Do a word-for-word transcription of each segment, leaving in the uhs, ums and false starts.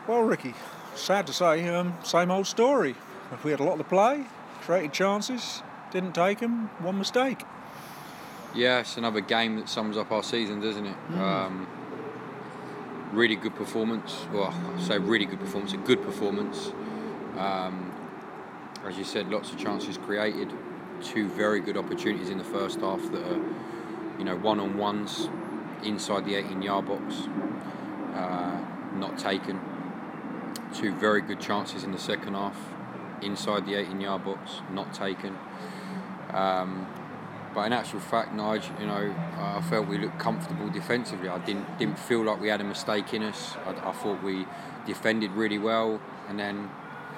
Well, Ricky, sad to say, um, same old story. We had a lot to play, created chances, didn't take them, one mistake. Yeah, it's another game that sums up our season, doesn't it? Mm. Um, really good performance. Well, I say really good performance, a good performance. Um, as you said, lots of chances created. Two very good opportunities in the first half that are, you know, one-on-ones inside the eighteen-yard box, uh, not taken. Two very good chances in the second half, inside the eighteen-yard box, not taken. Um, but in actual fact, Nigel, you know, I felt we looked comfortable defensively. I didn't didn't feel like we had a mistake in us. I, I thought we defended really well, and then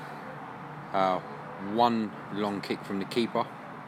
uh, one long kick from the keeper,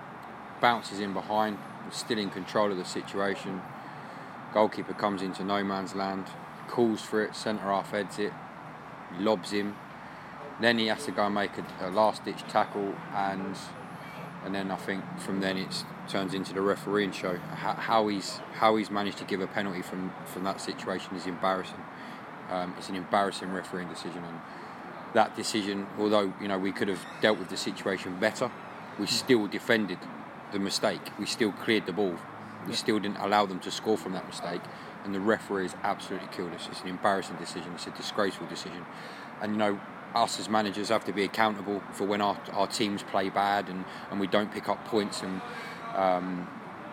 bounces in behind, still in control of the situation. Goalkeeper comes into no man's land, calls for it, centre half heads it, lobs him. Then he has to go and make a, a last-ditch tackle, and and then I think from then it turns into the refereeing show. How, how he's how he's managed to give a penalty from, from that situation is embarrassing. Um, it's an embarrassing refereeing decision, and that decision, although you know we could have dealt with the situation better, we still defended the mistake. We still cleared the ball. We still didn't allow them to score from that mistake, and the referees absolutely killed us. It's an embarrassing decision. It's a disgraceful decision, and you know. Us as managers have to be accountable for when our, our teams play bad and, and we don't pick up points, and um,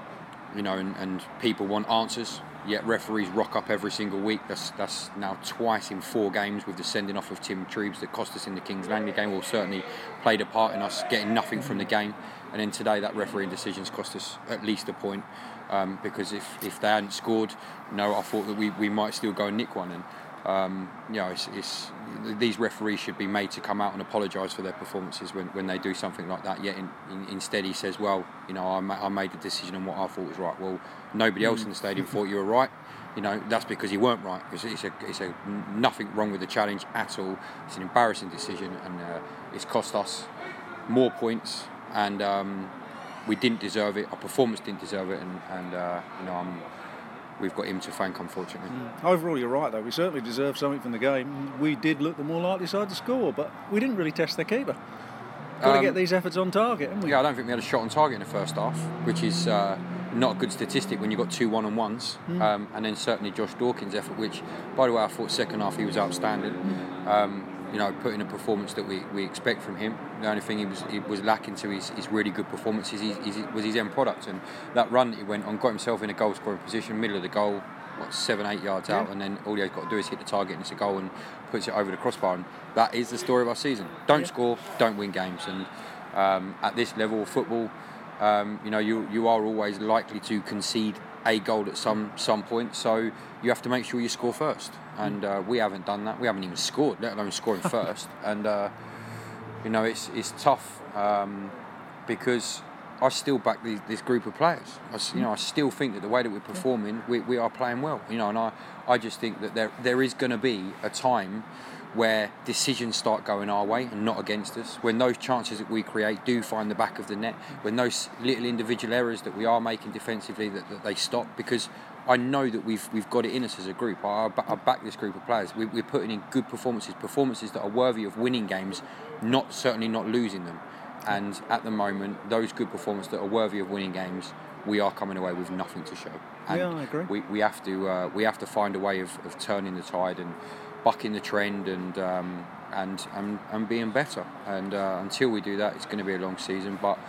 you know and, and people want answers, yet referees rock up every single week. That's that's now twice in four games with the sending off of Tim Treves that cost us in the Kings Langley game, or certainly played a part in us getting nothing from the game. And then today that refereeing decision's cost us at least a point, um, because if, if they hadn't scored, you know, I thought that we, we might still go and nick one. And Um, you know, it's, it's, these referees should be made to come out and apologise for their performances when, when they do something like that. Yet in, in, instead he says, well, you know, I, ma- I made the decision on what I thought was right. Well, nobody else in the stadium thought you were right. You know, that's because you weren't right. It's, it's a, it's a nothing wrong with the challenge at all. It's an embarrassing decision, and uh, it's cost us more points, and um, we didn't deserve it. Our performance didn't deserve it, and, and uh, you know, I'm. We've got him to thank, unfortunately. Mm. Overall, you're right, though. We certainly deserved something from the game. We did look the more likely side to score, but we didn't really test their keeper. Got um, to get these efforts on target, haven't we? Yeah, I don't think we had a shot on target in the first half, which is uh, not a good statistic when you've got two one-on-ones. Mm. Um, and then certainly Josh Dawkins' effort, which, by the way, I thought second half he was outstanding. Mm. Um, you know, put in a performance that we, we expect from him. The only thing he was he was lacking to his, his really good performance is his, his, was his end product. And that run that he went on, got himself in a goal scoring position, middle of the goal, what, seven, eight yards out, yeah. And then all he's got to do is hit the target and it's a goal and puts it over the crossbar. And that is the story of our season. Don't yeah. score, don't win games. And um, at this level of football, um, you know, you you are always likely to concede a goal at some some point, so you have to make sure you score first, and uh, we haven't done that. We haven't even scored, let alone scoring first. And uh, you know, it's it's tough um, because I still back these, this group of players. I, you know, I still think that the way that we're performing, we, we are playing well. You know, and I, I just think that there there is going to be a time where decisions start going our way and not against us, when those chances that we create do find the back of the net, when those little individual errors that we are making defensively, that, that they stop, because I know that we've we've got it in us as a group. I, I back this group of players. We, we're putting in good performances, performances that are worthy of winning games, not certainly not losing them. And at the moment, those good performances that are worthy of winning games, we are coming away with nothing to show. And yeah, I agree. We, we have to uh, we have to find a way of, of turning the tide and bucking the trend and um, and, and and being better. And uh, until we do that, it's going to be a long season. But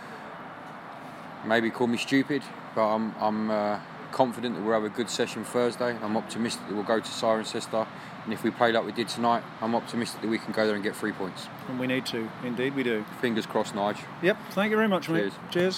maybe call me stupid, but I'm I'm uh, confident that we'll have a good session Thursday. I'm optimistic that we'll go to Cirencester, and if we play like we did tonight, I'm optimistic that we can go there and get three points. And we need to, indeed we do. Fingers crossed, Nige. Yep. Thank you very much, mate. Cheers. Cheers.